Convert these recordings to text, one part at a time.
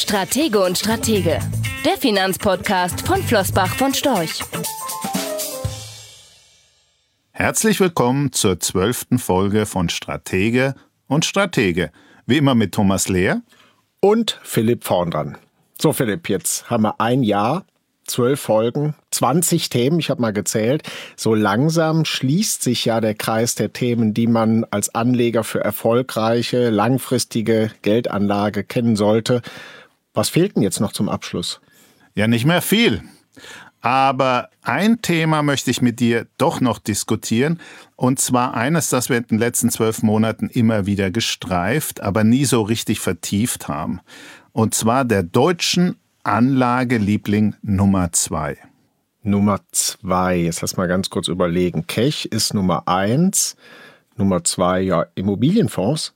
Stratege und Stratege, der Finanzpodcast von Flossbach von Storch. Herzlich willkommen zur 12. Folge von Stratege und Stratege. Wie immer mit Thomas Lehr und Philipp Vorndran. So Philipp, jetzt haben wir ein Jahr, 12 Folgen, 20 Themen, ich habe mal gezählt. So langsam schließt sich ja der Kreis der Themen, die man als Anleger für erfolgreiche, langfristige Geldanlage kennen sollte. Was fehlt denn jetzt noch zum Abschluss? Ja, nicht mehr viel. Aber ein Thema möchte ich mit dir doch noch diskutieren. Und zwar eines, das wir in den letzten 12 Monaten immer wieder gestreift, aber nie so richtig vertieft haben. Und zwar der deutschen Anlageliebling Nummer 2. Nummer 2, jetzt lass mal ganz kurz überlegen. Cash ist Nummer 1, Nummer 2, ja, Immobilienfonds.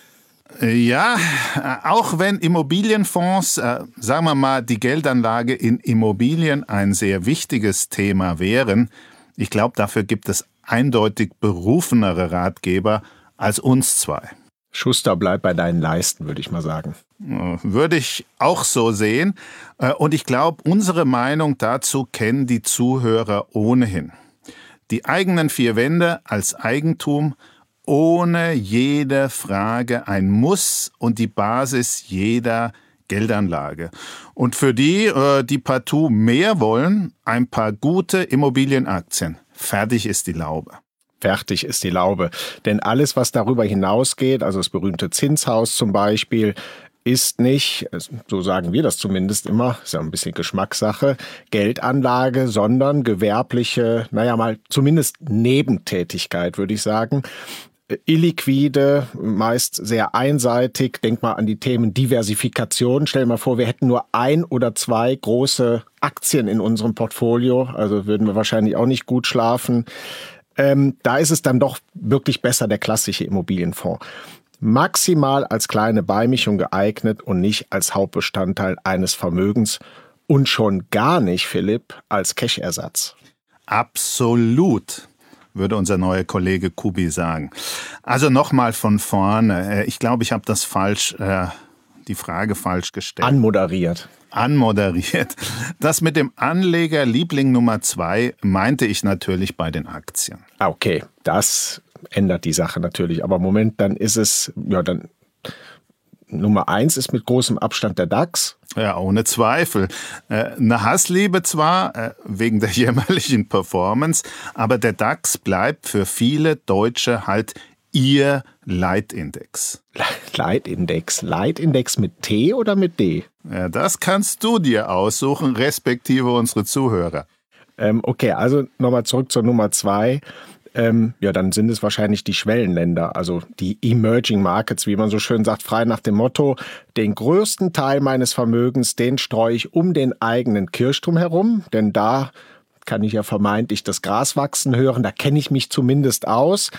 Ja, auch wenn Immobilienfonds, sagen wir mal, die Geldanlage in Immobilien ein sehr wichtiges Thema wären, ich glaube, dafür gibt es eindeutig berufenere Ratgeber als uns zwei. Schuster, bleib bei deinen Leisten, würde ich mal sagen. Würde ich auch so sehen. Und ich glaube, unsere Meinung dazu kennen die Zuhörer ohnehin. Die eigenen 4 Wände als Eigentum, ohne jede Frage ein Muss und die Basis jeder Geldanlage. Und für die, die partout mehr wollen, ein paar gute Immobilienaktien. Fertig ist die Laube. Fertig ist die Laube. Denn alles, was darüber hinausgeht, also das berühmte Zinshaus zum Beispiel, ist nicht, so sagen wir das zumindest immer, ist ja ein bisschen Geschmackssache, Geldanlage, sondern gewerbliche, mal zumindest Nebentätigkeit, würde ich sagen. Illiquide, meist sehr einseitig. Denk mal an die Themen Diversifikation. Stell dir mal vor, wir hätten nur 1 oder 2 große Aktien in unserem Portfolio. Also würden wir wahrscheinlich auch nicht gut schlafen. Da ist es dann doch wirklich besser der klassische Immobilienfonds. Maximal als kleine Beimischung geeignet und nicht als Hauptbestandteil eines Vermögens. Und schon gar nicht, Philipp, als Cash-Ersatz. Absolut, würde unser neuer Kollege Kubi sagen. Also nochmal von vorne. Ich glaube, ich habe das die Frage falsch gestellt. Anmoderiert. Das mit dem Anlegerliebling Nummer 2 meinte ich natürlich bei den Aktien. Okay, das ändert die Sache natürlich. Aber Moment, dann ist es, dann Nummer 1 ist mit großem Abstand der DAX. Ja, ohne Zweifel. Eine Hassliebe zwar, wegen der jämmerlichen Performance, aber der DAX bleibt für viele Deutsche halt ihr Leitindex. Leitindex mit T oder mit D? Ja, das kannst du dir aussuchen, respektive unsere Zuhörer. Okay, also nochmal zurück zur Nummer 2. Dann sind es wahrscheinlich die Schwellenländer, also die Emerging Markets, wie man so schön sagt, frei nach dem Motto, den größten Teil meines Vermögens, den streue ich um den eigenen Kirchturm herum, denn da kann ich ja vermeintlich das Gras wachsen hören, da kenne ich mich zumindest aus.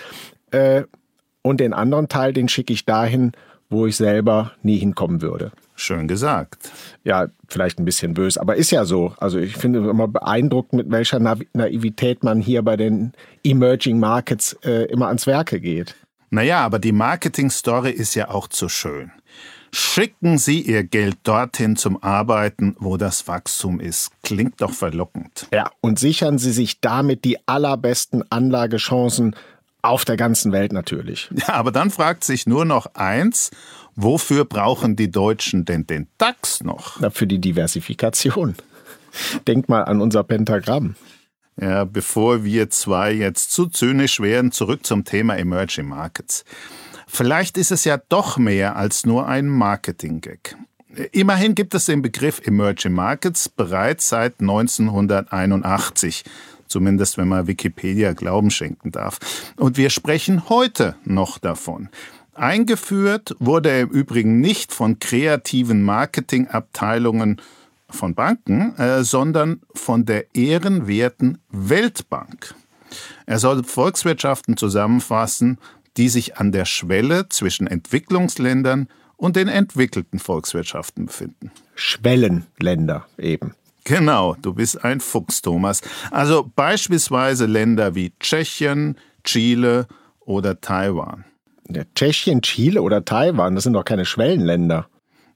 Und den anderen Teil, den schicke ich dahin, wo ich selber nie hinkommen würde. Schön gesagt. Ja, vielleicht ein bisschen böse, aber ist ja so. Also ich finde immer beeindruckend, mit welcher Naivität man hier bei den Emerging Markets immer ans Werke geht. Naja, aber die Marketing-Story ist ja auch zu schön. Schicken Sie Ihr Geld dorthin zum Arbeiten, wo das Wachstum ist. Klingt doch verlockend. Ja, und sichern Sie sich damit die allerbesten Anlagechancen auf der ganzen Welt natürlich. Ja, aber dann fragt sich nur noch eins, wofür brauchen die Deutschen denn den DAX noch? Na, für die Diversifikation. Denk mal an unser Pentagramm. Ja, bevor wir zwei jetzt zu zynisch werden, zurück zum Thema Emerging Markets. Vielleicht ist es ja doch mehr als nur ein Marketing-Gag. Immerhin gibt es den Begriff Emerging Markets bereits seit 1981. Zumindest wenn man Wikipedia Glauben schenken darf. Und wir sprechen heute noch davon. Eingeführt wurde er im Übrigen nicht von kreativen Marketingabteilungen von Banken, sondern von der ehrenwerten Weltbank. Er soll Volkswirtschaften zusammenfassen, die sich an der Schwelle zwischen Entwicklungsländern und den entwickelten Volkswirtschaften befinden. Schwellenländer eben. Genau, du bist ein Fuchs, Thomas. Also beispielsweise Länder wie Tschechien, Chile oder Taiwan. Ja, Tschechien, Chile oder Taiwan, das sind doch keine Schwellenländer.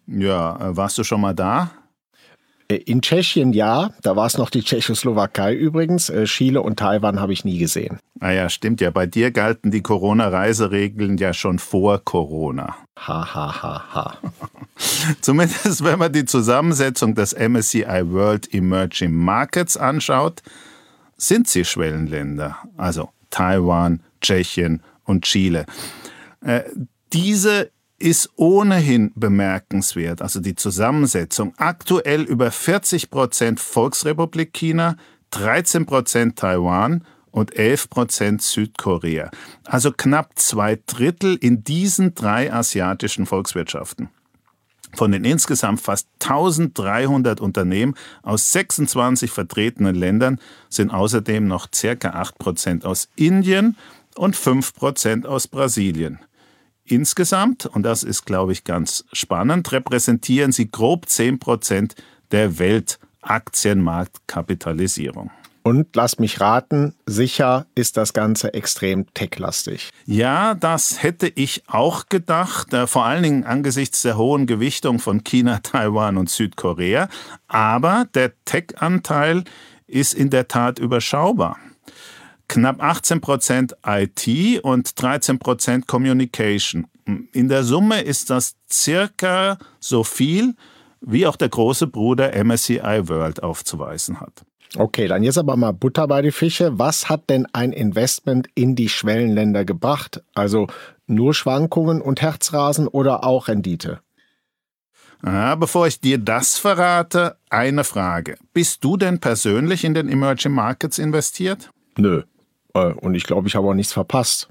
Ja, warst du schon mal da? In Tschechien ja, da war es noch die Tschechoslowakei übrigens. Chile und Taiwan habe ich nie gesehen. Ah ja, stimmt ja. Bei dir galten die Corona-Reiseregeln ja schon vor Corona. Ha, ha, ha, ha. Zumindest wenn man die Zusammensetzung des MSCI World Emerging Markets anschaut, sind sie Schwellenländer. Also Taiwan, Tschechien und Chile. Diese ist ohnehin bemerkenswert, also die Zusammensetzung. Aktuell über 40% Volksrepublik China, 13% Taiwan und 11% Südkorea. Also knapp 2/3 in diesen 3 asiatischen Volkswirtschaften. Von den insgesamt fast 1300 Unternehmen aus 26 vertretenen Ländern sind außerdem noch ca. 8% aus Indien und 5% aus Brasilien. Insgesamt, und das ist, glaube ich, ganz spannend, repräsentieren sie grob 10% der Weltaktienmarktkapitalisierung. Und lass mich raten, sicher ist das Ganze extrem techlastig. Ja, das hätte ich auch gedacht, vor allen Dingen angesichts der hohen Gewichtung von China, Taiwan und Südkorea. Aber der Tech-Anteil ist in der Tat überschaubar. Knapp 18% IT und 13% Communication. In der Summe ist das circa so viel, wie auch der große Bruder MSCI World aufzuweisen hat. Okay, dann jetzt aber mal Butter bei die Fische. Was hat denn ein Investment in die Schwellenländer gebracht? Also nur Schwankungen und Herzrasen oder auch Rendite? Bevor ich dir das verrate, eine Frage. Bist du denn persönlich in den Emerging Markets investiert? Nö. Und ich glaube, ich habe auch nichts verpasst.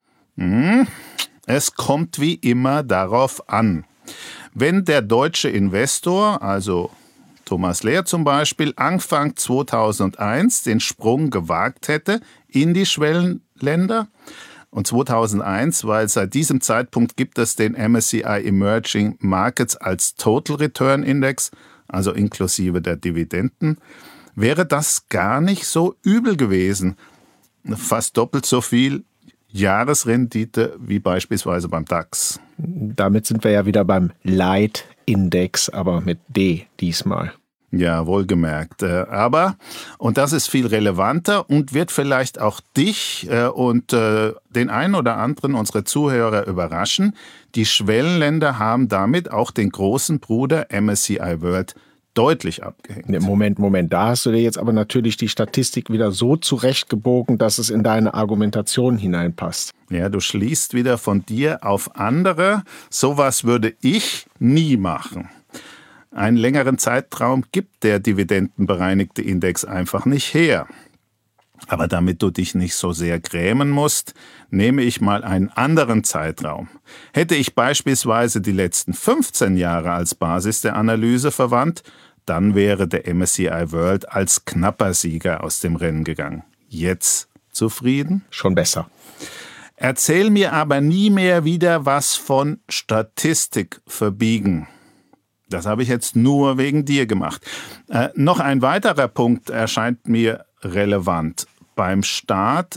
Es kommt wie immer darauf an. Wenn der deutsche Investor, also Thomas Lehr zum Beispiel, Anfang 2001 den Sprung gewagt hätte in die Schwellenländer, und 2001, weil seit diesem Zeitpunkt gibt es den MSCI Emerging Markets als Total Return Index, also inklusive der Dividenden, wäre das gar nicht so übel gewesen. Fast doppelt so viel Jahresrendite wie beispielsweise beim DAX. Damit sind wir ja wieder beim Leitindex, aber mit D diesmal. Ja, wohlgemerkt. Aber, und das ist viel relevanter und wird vielleicht auch dich und den einen oder anderen unserer Zuhörer überraschen, die Schwellenländer haben damit auch den großen Bruder MSCI World deutlich abgehängt. Moment, da hast du dir jetzt aber natürlich die Statistik wieder so zurechtgebogen, dass es in deine Argumentation hineinpasst. Ja, du schließt wieder von dir auf andere. Sowas würde ich nie machen. Einen längeren Zeitraum gibt der dividendenbereinigte Index einfach nicht her. Aber damit du dich nicht so sehr grämen musst, nehme ich mal einen anderen Zeitraum. Hätte ich beispielsweise die letzten 15 Jahre als Basis der Analyse verwandt, dann wäre der MSCI World als knapper Sieger aus dem Rennen gegangen. Jetzt zufrieden? Schon besser. Erzähl mir aber nie mehr wieder was von Statistik verbiegen. Das habe ich jetzt nur wegen dir gemacht. Noch ein weiterer Punkt erscheint mir relevant. Beim Start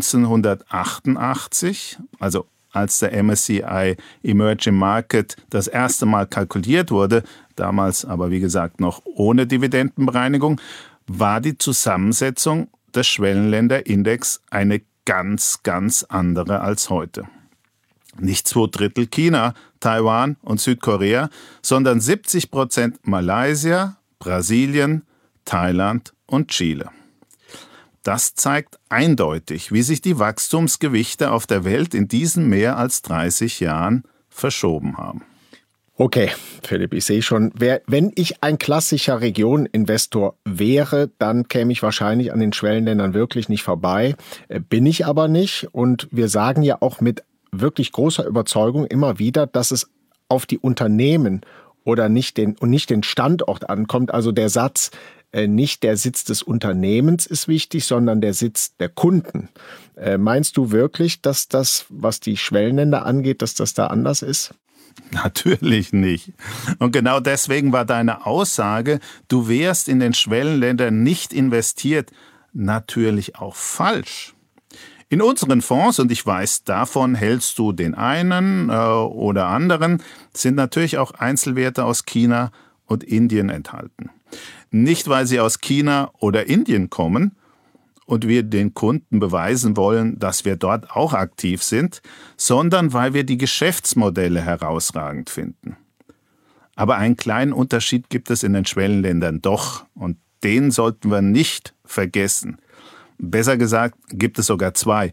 1988, also als der MSCI Emerging Market das erste Mal kalkuliert wurde, damals aber wie gesagt noch ohne Dividendenbereinigung, war die Zusammensetzung des Schwellenländerindex eine ganz, ganz andere als heute. Nicht 2/3 China, Taiwan und Südkorea, sondern 70% Malaysia, Brasilien, Thailand und Chile. Das zeigt eindeutig, wie sich die Wachstumsgewichte auf der Welt in diesen mehr als 30 Jahren verschoben haben. Okay, Philipp, ich sehe schon, wenn ich ein klassischer Regioneninvestor wäre, dann käme ich wahrscheinlich an den Schwellenländern wirklich nicht vorbei. Bin ich aber nicht, und wir sagen ja auch mit wirklich großer Überzeugung immer wieder, dass es auf die Unternehmen oder nicht den Standort ankommt. Also der Satz, nicht der Sitz des Unternehmens ist wichtig, sondern der Sitz der Kunden. Meinst du wirklich, dass das, was die Schwellenländer angeht, dass das da anders ist? Natürlich nicht. Und genau deswegen war deine Aussage, du wärst in den Schwellenländern nicht investiert, natürlich auch falsch. In unseren Fonds, und ich weiß, davon hältst du den einen oder anderen, sind natürlich auch Einzelwerte aus China und Indien enthalten. Nicht, weil sie aus China oder Indien kommen und wir den Kunden beweisen wollen, dass wir dort auch aktiv sind, sondern weil wir die Geschäftsmodelle herausragend finden. Aber einen kleinen Unterschied gibt es in den Schwellenländern doch, und den sollten wir nicht vergessen. Besser gesagt, gibt es sogar zwei.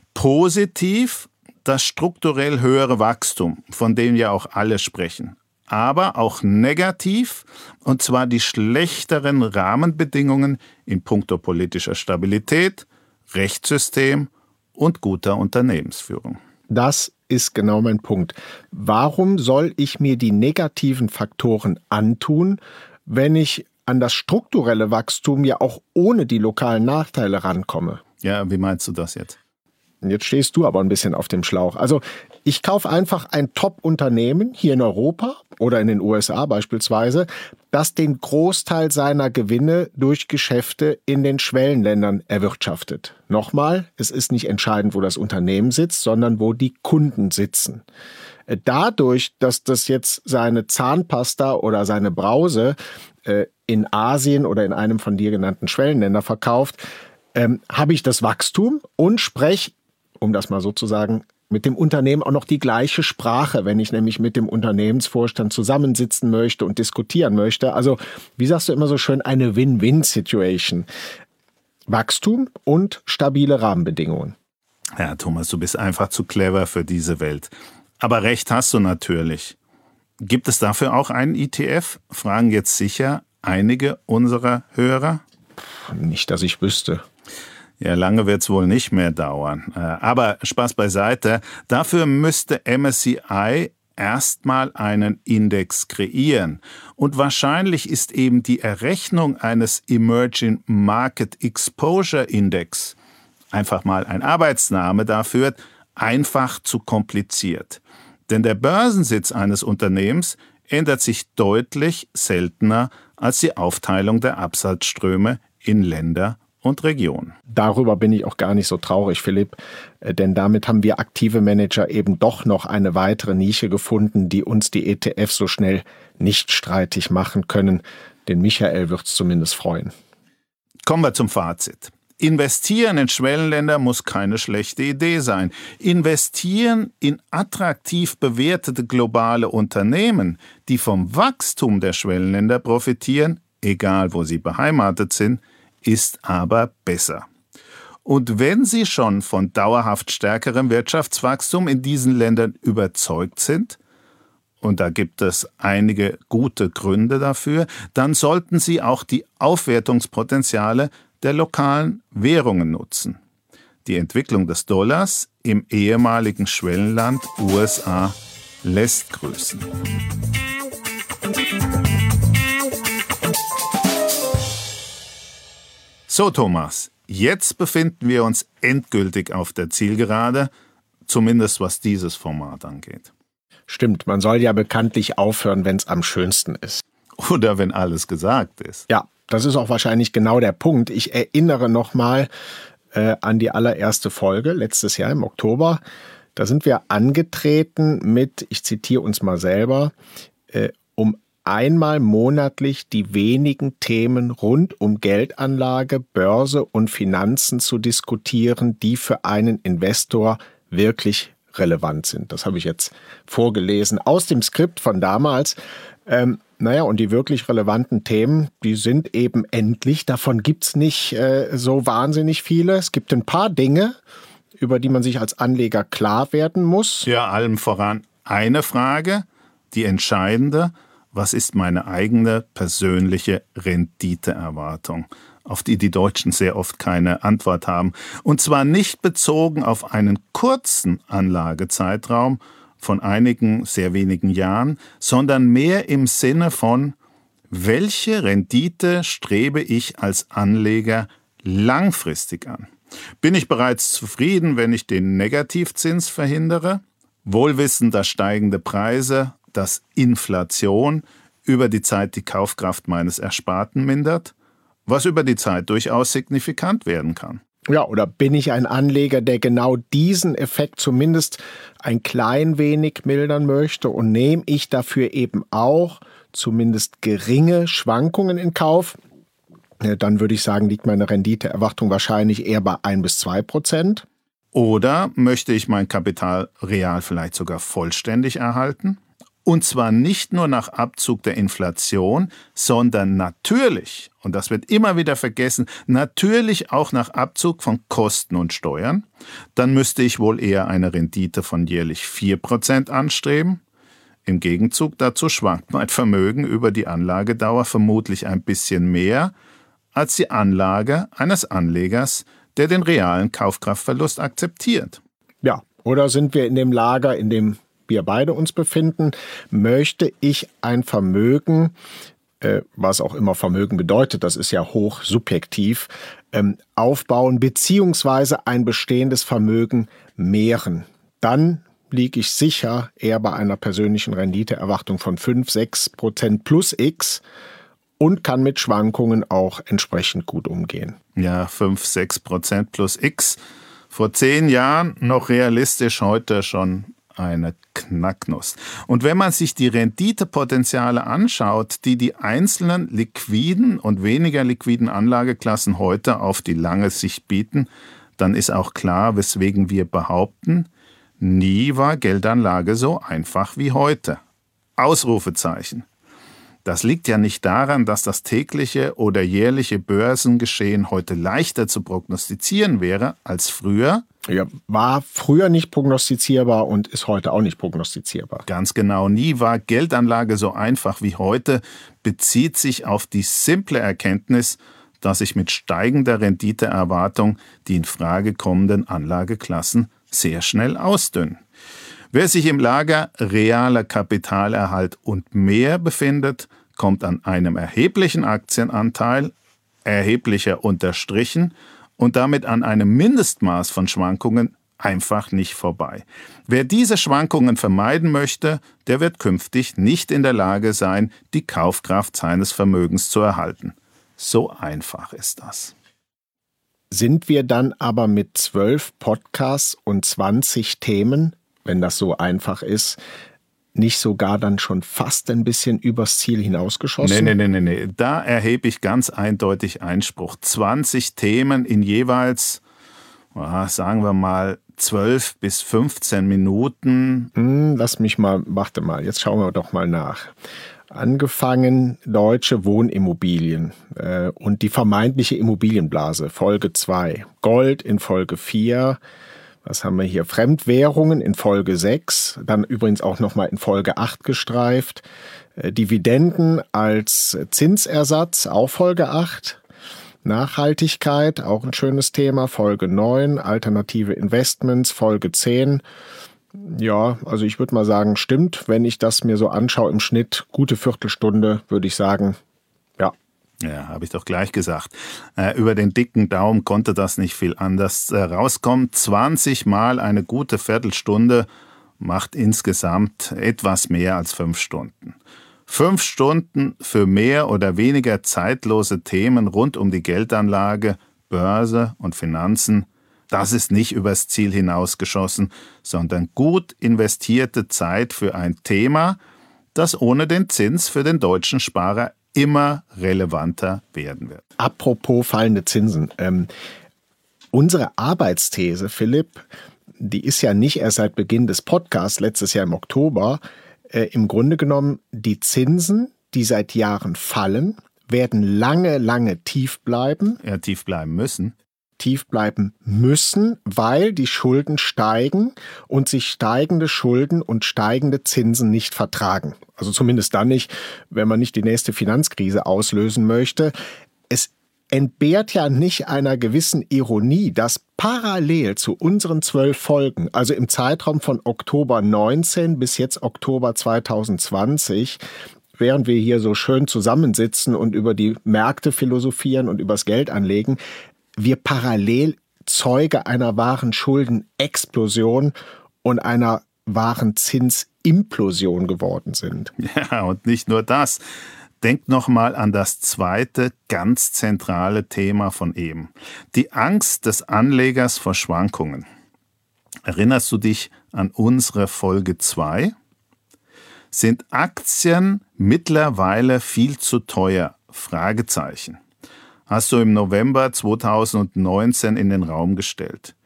Positiv das strukturell höhere Wachstum, von dem ja auch alle sprechen. Aber auch negativ, und zwar die schlechteren Rahmenbedingungen in puncto politischer Stabilität, Rechtssystem und guter Unternehmensführung. Das ist genau mein Punkt. Warum soll ich mir die negativen Faktoren antun, wenn ich an das strukturelle Wachstum ja auch ohne die lokalen Nachteile rankomme? Ja, wie meinst du das jetzt? Jetzt stehst du aber ein bisschen auf dem Schlauch. Also ich kaufe einfach ein Top-Unternehmen hier in Europa oder in den USA beispielsweise, das den Großteil seiner Gewinne durch Geschäfte in den Schwellenländern erwirtschaftet. Nochmal, es ist nicht entscheidend, wo das Unternehmen sitzt, sondern wo die Kunden sitzen. Dadurch, dass das jetzt seine Zahnpasta oder seine Brause in Asien oder in einem von dir genannten Schwellenländer verkauft, habe ich das Wachstum und spreche, um das mal so zu sagen, mit dem Unternehmen auch noch die gleiche Sprache, wenn ich nämlich mit dem Unternehmensvorstand zusammensitzen möchte und diskutieren möchte. Also, wie sagst du immer so schön, eine Win-Win-Situation. Wachstum und stabile Rahmenbedingungen. Ja, Thomas, du bist einfach zu clever für diese Welt. Aber recht hast du natürlich. Gibt es dafür auch einen ETF? Fragen jetzt sicher einige unserer Hörer. Nicht, dass ich wüsste. Ja, lange wird es wohl nicht mehr dauern. Aber Spaß beiseite. Dafür müsste MSCI erstmal einen Index kreieren. Und wahrscheinlich ist eben die Errechnung eines Emerging Market Exposure Index, einfach mal ein Arbeitsname dafür, einfach zu kompliziert. Denn der Börsensitz eines Unternehmens ändert sich deutlich seltener als die Aufteilung der Absatzströme in Länder und Regionen. Darüber bin ich auch gar nicht so traurig, Philipp, denn damit haben wir aktive Manager eben doch noch eine weitere Nische gefunden, die uns die ETFs so schnell nicht streitig machen können. Den Michael wird es zumindest freuen. Kommen wir zum Fazit. Investieren in Schwellenländer muss keine schlechte Idee sein. Investieren in attraktiv bewertete globale Unternehmen, die vom Wachstum der Schwellenländer profitieren, egal wo sie beheimatet sind, ist aber besser. Und wenn Sie schon von dauerhaft stärkerem Wirtschaftswachstum in diesen Ländern überzeugt sind, und da gibt es einige gute Gründe dafür, dann sollten Sie auch die Aufwertungspotenziale der lokalen Währungen nutzen. Die Entwicklung des Dollars im ehemaligen Schwellenland USA lässt grüßen. So, Thomas, jetzt befinden wir uns endgültig auf der Zielgerade, zumindest was dieses Format angeht. Stimmt, man soll ja bekanntlich aufhören, wenn es am schönsten ist. Oder wenn alles gesagt ist. Ja, das ist auch wahrscheinlich genau der Punkt. Ich erinnere nochmal an die allererste Folge letztes Jahr im Oktober. Da sind wir angetreten mit, ich zitiere uns mal selber, um einmal monatlich die wenigen Themen rund um Geldanlage, Börse und Finanzen zu diskutieren, die für einen Investor wirklich relevant sind. Das habe ich jetzt vorgelesen aus dem Skript von damals. Und die wirklich relevanten Themen, die sind eben endlich. Davon gibt es nicht so wahnsinnig viele. Es gibt ein paar Dinge, über die man sich als Anleger klar werden muss. Ja, allem voran eine Frage, die entscheidende: Was ist meine eigene persönliche Renditeerwartung, auf die die Deutschen sehr oft keine Antwort haben? Und zwar nicht bezogen auf einen kurzen Anlagezeitraum von einigen, sehr wenigen Jahren, sondern mehr im Sinne von: Welche Rendite strebe ich als Anleger langfristig an? Bin ich bereits zufrieden, wenn ich den Negativzins verhindere? Wohlwissend, dass steigende Preise, dass Inflation über die Zeit die Kaufkraft meines Ersparten mindert, was über die Zeit durchaus signifikant werden kann. Ja, oder bin ich ein Anleger, der genau diesen Effekt zumindest ein klein wenig mildern möchte und nehme ich dafür eben auch zumindest geringe Schwankungen in Kauf? Dann würde ich sagen, liegt meine Renditeerwartung wahrscheinlich eher bei 1-2%. Oder möchte ich mein Kapital real vielleicht sogar vollständig erhalten? Und zwar nicht nur nach Abzug der Inflation, sondern natürlich, und das wird immer wieder vergessen, natürlich auch nach Abzug von Kosten und Steuern. Dann müsste ich wohl eher eine Rendite von jährlich 4% anstreben. Im Gegenzug dazu schwankt mein Vermögen über die Anlagedauer vermutlich ein bisschen mehr als die Anlage eines Anlegers, der den realen Kaufkraftverlust akzeptiert. Ja, oder sind wir in dem Lager, in dem wir beide uns befinden, möchte ich ein Vermögen, was auch immer Vermögen bedeutet, das ist ja hoch subjektiv, aufbauen beziehungsweise ein bestehendes Vermögen mehren. Dann liege ich sicher eher bei einer persönlichen Renditeerwartung von 5-6% plus X und kann mit Schwankungen auch entsprechend gut umgehen. Ja, 5-6% plus X. Vor 10 Jahren noch realistisch, heute schon eine Knacknuss. Und wenn man sich die Renditepotenziale anschaut, die die einzelnen liquiden und weniger liquiden Anlageklassen heute auf die lange Sicht bieten, dann ist auch klar, weswegen wir behaupten, nie war Geldanlage so einfach wie heute. Ausrufezeichen. Das liegt ja nicht daran, dass das tägliche oder jährliche Börsengeschehen heute leichter zu prognostizieren wäre als früher. Ja, war früher nicht prognostizierbar und ist heute auch nicht prognostizierbar. Ganz genau, nie war Geldanlage so einfach wie heute, bezieht sich auf die simple Erkenntnis, dass sich mit steigender Renditeerwartung die in Frage kommenden Anlageklassen sehr schnell ausdünnen. Wer sich im Lager realer Kapitalerhalt und mehr befindet, kommt an einem erheblichen Aktienanteil, erheblicher unterstrichen, und damit an einem Mindestmaß von Schwankungen einfach nicht vorbei. Wer diese Schwankungen vermeiden möchte, der wird künftig nicht in der Lage sein, die Kaufkraft seines Vermögens zu erhalten. So einfach ist das. Sind wir dann aber mit 12 Podcasts und 20 Themen, wenn das so einfach ist, nicht sogar dann schon fast ein bisschen übers Ziel hinausgeschossen? Nee. Da erhebe ich ganz eindeutig Einspruch. 20 Themen in jeweils, sagen wir mal, 12 bis 15 Minuten. Warte mal, jetzt schauen wir doch mal nach. Angefangen deutsche Wohnimmobilien und die vermeintliche Immobilienblase, Folge 2. Gold in Folge 4. Was haben wir hier? Fremdwährungen in Folge 6, dann übrigens auch nochmal in Folge 8 gestreift. Dividenden als Zinsersatz, auch Folge 8. Nachhaltigkeit, auch ein schönes Thema, Folge 9. Alternative Investments, Folge 10. Ja, also ich würde mal sagen, stimmt. Wenn ich das mir so anschaue im Schnitt, gute Viertelstunde, würde ich sagen, ja. Ja, habe ich doch gleich gesagt. Über den dicken Daumen konnte das nicht viel anders rauskommen. 20 Mal eine gute Viertelstunde macht insgesamt etwas mehr als 5 Stunden. 5 Stunden für mehr oder weniger zeitlose Themen rund um die Geldanlage, Börse und Finanzen. Das ist nicht übers Ziel hinausgeschossen, sondern gut investierte Zeit für ein Thema, das ohne den Zins für den deutschen Sparer immer relevanter werden wird. Apropos fallende Zinsen. Unsere Arbeitsthese, Philipp, die ist ja nicht erst seit Beginn des Podcasts, letztes Jahr im Oktober, im Grunde genommen, die Zinsen, die seit Jahren fallen, werden lange tief bleiben. Ja, tief bleiben müssen. Weil die Schulden steigen und sich steigende Schulden und steigende Zinsen nicht vertragen. Also zumindest dann nicht, wenn man nicht die nächste Finanzkrise auslösen möchte. Es entbehrt ja nicht einer gewissen Ironie, dass parallel zu unseren 12 Folgen, also im Zeitraum von Oktober 19 bis jetzt Oktober 2020, während wir hier so schön zusammensitzen und über die Märkte philosophieren und übers Geld anlegen, wir parallel Zeuge einer wahren Schuldenexplosion und einer wahren Zinsimplosion geworden sind. Ja, und nicht nur das. Denk nochmal an das zweite, ganz zentrale Thema von eben. Die Angst des Anlegers vor Schwankungen. Erinnerst du dich an unsere Folge 2? Sind Aktien mittlerweile viel zu teuer? Fragezeichen. Hast du im November 2019 in den Raum gestellt.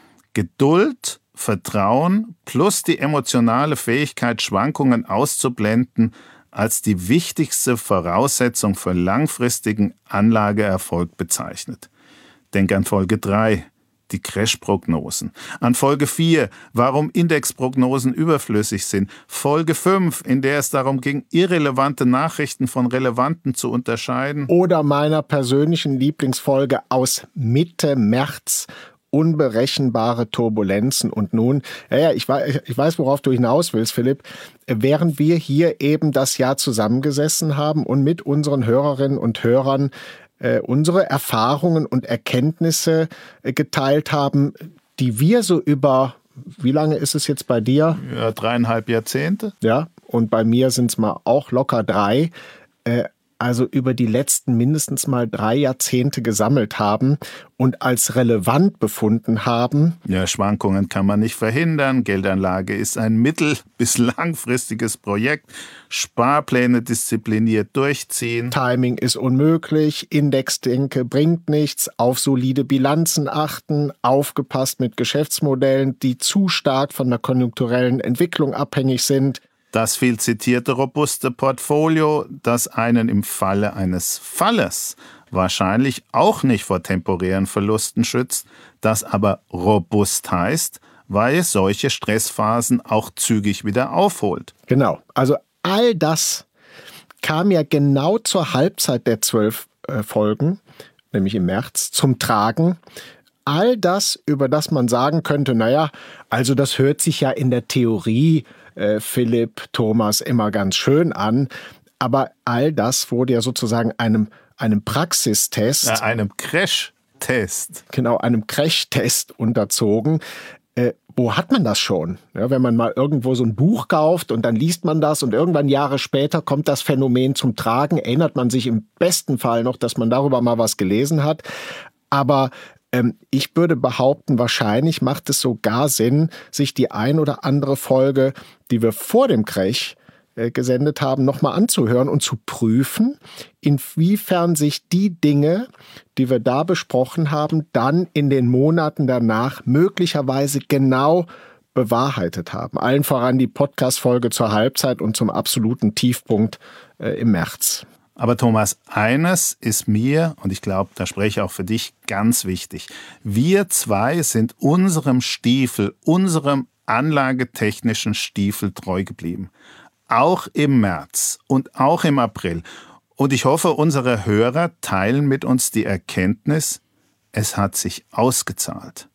Geduld, Vertrauen plus die emotionale Fähigkeit, Schwankungen auszublenden, als die wichtigste Voraussetzung für langfristigen Anlageerfolg bezeichnet. Denk an Folge 3, die Crash-Prognosen. An Folge 4, warum Indexprognosen überflüssig sind. Folge 5, in der es darum ging, irrelevante Nachrichten von relevanten zu unterscheiden. Oder meiner persönlichen Lieblingsfolge aus Mitte März, unberechenbare Turbulenzen. Und nun, ich weiß, worauf du hinaus willst, Philipp, während wir hier eben das Jahr zusammengesessen haben und mit unseren Hörerinnen und Hörern unsere Erfahrungen und Erkenntnisse geteilt haben, die wir so über, wie lange ist es jetzt bei dir? Ja, 3,5 Jahrzehnte. Ja, und bei mir sind es mal auch locker 3, also über die letzten mindestens mal 3 Jahrzehnte gesammelt haben und als relevant befunden haben. Ja, Schwankungen kann man nicht verhindern. Geldanlage ist ein mittel- bis langfristiges Projekt. Sparpläne diszipliniert durchziehen. Timing ist unmöglich. Indexdenke bringt nichts. Auf solide Bilanzen achten. Aufgepasst mit Geschäftsmodellen, die zu stark von der konjunkturellen Entwicklung abhängig sind. Das viel zitierte robuste Portfolio, das einen im Falle eines Falles wahrscheinlich auch nicht vor temporären Verlusten schützt, das aber robust heißt, weil es solche Stressphasen auch zügig wieder aufholt. Genau, also all das kam ja genau zur Halbzeit der 12 Folgen, nämlich im März, zum Tragen. All das, über das man sagen könnte, naja, also das hört sich ja in der Theorie Philipp, Thomas immer ganz schön an, aber all das wurde ja sozusagen einem Praxistest, einem Crash-Test. Genau, einem Crash-Test unterzogen. Wo hat man das schon? Ja, wenn man mal irgendwo so ein Buch kauft und dann liest man das und irgendwann Jahre später kommt das Phänomen zum Tragen, erinnert man sich im besten Fall noch, dass man darüber mal was gelesen hat. Aber ich würde behaupten, wahrscheinlich macht es sogar Sinn, sich die ein oder andere Folge, die wir vor dem Crash gesendet haben, nochmal anzuhören und zu prüfen, inwiefern sich die Dinge, die wir da besprochen haben, dann in den Monaten danach möglicherweise genau bewahrheitet haben. Allen voran die Podcast-Folge zur Halbzeit und zum absoluten Tiefpunkt im März. Aber Thomas, eines ist mir, und ich glaube, da spreche ich auch für dich, ganz wichtig. Wir zwei sind unserem Stiefel, unserem anlagetechnischen Stiefel treu geblieben. Auch im März und auch im April. Und ich hoffe, unsere Hörer teilen mit uns die Erkenntnis, es hat sich ausgezahlt.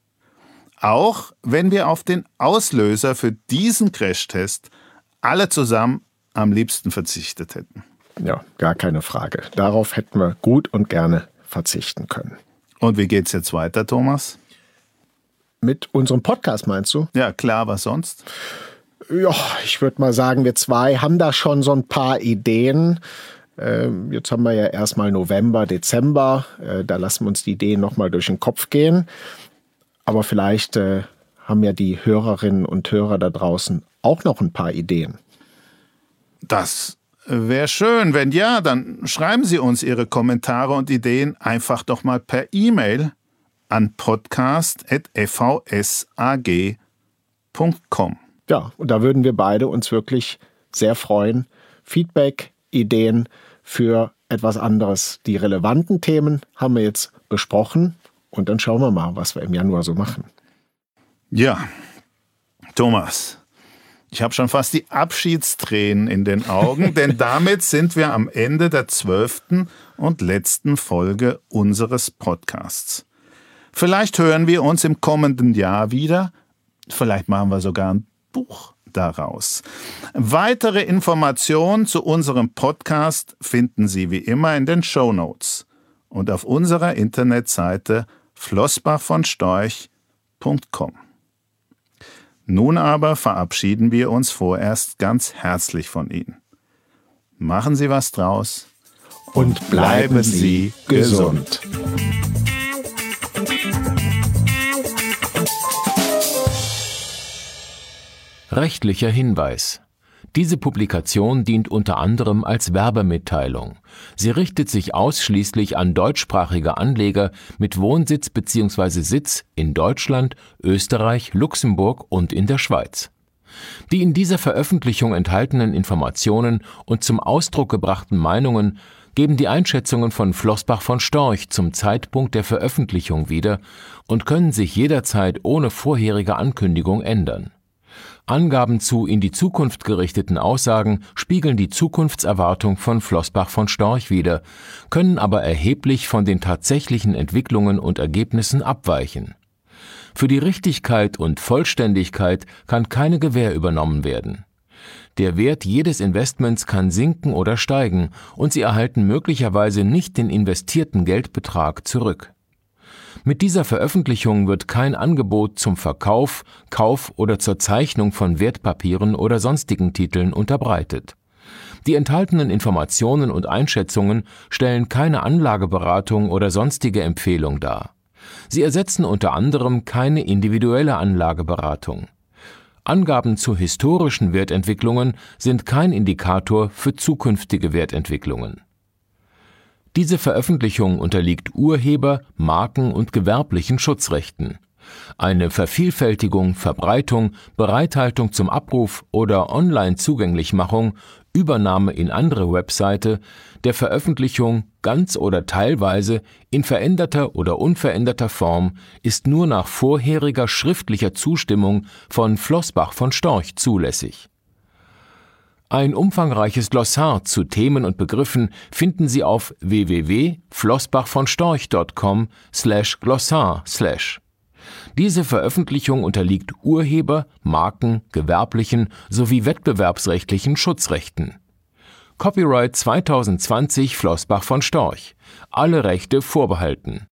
Auch wenn wir auf den Auslöser für diesen Crashtest alle zusammen am liebsten verzichtet hätten. Ja, gar keine Frage. Darauf hätten wir gut und gerne verzichten können. Und wie geht's jetzt weiter, Thomas? Mit unserem Podcast, meinst du? Ja, klar, was sonst? Ja, ich würde mal sagen, wir zwei haben da schon so ein paar Ideen. Jetzt haben wir ja erstmal November, Dezember. Da lassen wir uns die Ideen nochmal durch den Kopf gehen. Aber vielleicht haben ja die Hörerinnen und Hörer da draußen auch noch ein paar Ideen. Das wäre schön. Wenn ja, dann schreiben Sie uns Ihre Kommentare und Ideen einfach doch mal per E-Mail an podcast@vvsag.com. Ja, und da würden wir beide uns wirklich sehr freuen. Feedback, Ideen für etwas anderes. Die relevanten Themen haben wir jetzt besprochen und dann schauen wir mal, was wir im Januar so machen. Ja, Thomas, ich habe schon fast die Abschiedstränen in den Augen, denn damit sind wir am Ende der 12. und letzten Folge unseres Podcasts. Vielleicht hören wir uns im kommenden Jahr wieder, vielleicht machen wir sogar ein Buch daraus. Weitere Informationen zu unserem Podcast finden Sie wie immer in den Shownotes und auf unserer Internetseite flossbachvonstorch.com. Nun aber verabschieden wir uns vorerst ganz herzlich von Ihnen. Machen Sie was draus. Und bleiben Sie gesund. Rechtlicher Hinweis. Diese Publikation dient unter anderem als Werbemitteilung. Sie richtet sich ausschließlich an deutschsprachige Anleger mit Wohnsitz bzw. Sitz in Deutschland, Österreich, Luxemburg und in der Schweiz. Die in dieser Veröffentlichung enthaltenen Informationen und zum Ausdruck gebrachten Meinungen geben die Einschätzungen von Flossbach von Storch zum Zeitpunkt der Veröffentlichung wieder und können sich jederzeit ohne vorherige Ankündigung ändern. Angaben zu in die Zukunft gerichteten Aussagen spiegeln die Zukunftserwartung von Flossbach von Storch wider, können aber erheblich von den tatsächlichen Entwicklungen und Ergebnissen abweichen. Für die Richtigkeit und Vollständigkeit kann keine Gewähr übernommen werden. Der Wert jedes Investments kann sinken oder steigen und Sie erhalten möglicherweise nicht den investierten Geldbetrag zurück. Mit dieser Veröffentlichung wird kein Angebot zum Verkauf, Kauf oder zur Zeichnung von Wertpapieren oder sonstigen Titeln unterbreitet. Die enthaltenen Informationen und Einschätzungen stellen keine Anlageberatung oder sonstige Empfehlung dar. Sie ersetzen unter anderem keine individuelle Anlageberatung. Angaben zu historischen Wertentwicklungen sind kein Indikator für zukünftige Wertentwicklungen. Diese Veröffentlichung unterliegt Urheber-, Marken- und gewerblichen Schutzrechten. Eine Vervielfältigung, Verbreitung, Bereithaltung zum Abruf oder Online-Zugänglichmachung, Übernahme in andere Webseite, der Veröffentlichung ganz oder teilweise in veränderter oder unveränderter Form ist nur nach vorheriger schriftlicher Zustimmung von Flossbach von Storch zulässig. Ein umfangreiches Glossar zu Themen und Begriffen finden Sie auf www.flossbachvonstorch.com/glossar/. Diese Veröffentlichung unterliegt Urheber-, Marken-, gewerblichen sowie wettbewerbsrechtlichen Schutzrechten. Copyright 2020 Flossbach von Storch. Alle Rechte vorbehalten.